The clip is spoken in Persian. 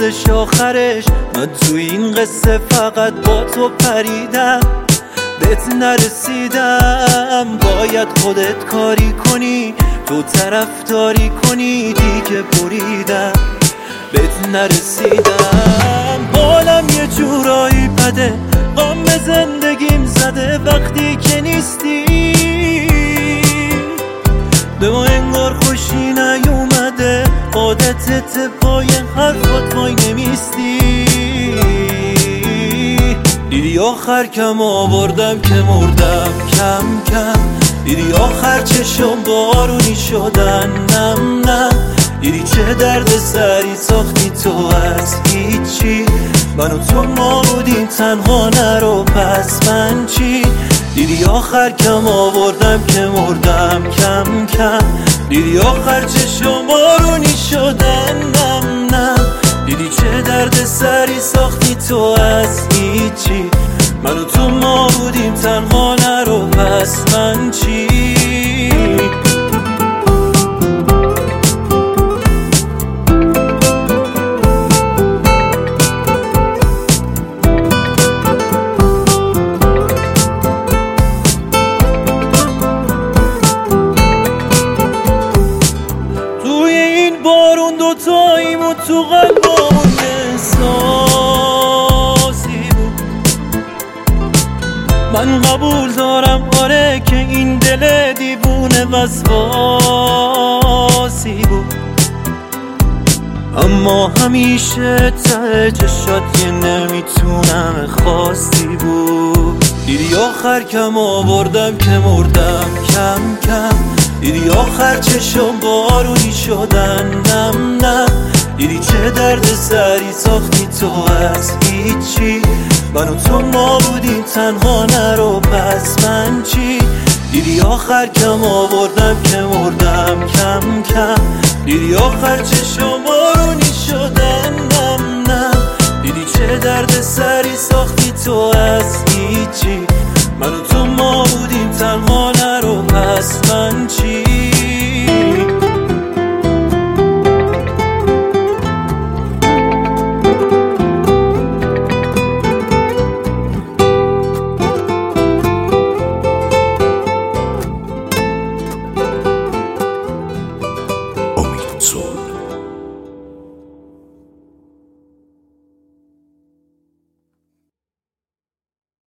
شدش آخرش. من تو این قصه فقط با تو پریدم، بهت نرسیدم. باید خودت کاری کنی، تو طرفداری کنی، دیگه بریدم، بهت نرسیدم. حالم یه جورایی بده، غم زندگیم زده وقتی که نیستی. به ما انگار خوشی نیومده، عادتت پای حرفات وای نمیستی. دیدی آخر کم آوردم که مردم کم کم، دیدی آخر چشم بارونی شدن نم نم. دیدی چه درد سری ساختی تو از هیچی، من و تو ما بودیم تنها نرو پس من چی. دیدی آخر کم آوردم که مردم کم کم، دیدی آخر چشم بارونی شدن نم نم. دیدی چه درد سری ساختی تو از هیچی، من و تو ما بودیم تنها نرو پس من چی. توی این بارون دوتاییم و تو قلبمون احساسی بود. من قبول دارم آره که این دل دیوونه وسواسی بود، اما همیشه ته چشات یه نمیتونم خاصی بود. دیدی آخر کم آوردم که مردم کم کم، دیدی آخر چشم بارونی شدن نم نم. دیدی چه درد سری ساختی تو از هیچی، من و تو ما بودیم تنها نرو پس من چی. دیدی آخر کم آوردم که مردم کم کم، دیدی آخر چشم بارونی شدن نم نم. دیدی چه درد سری ساختی تو از هیچی، من و تو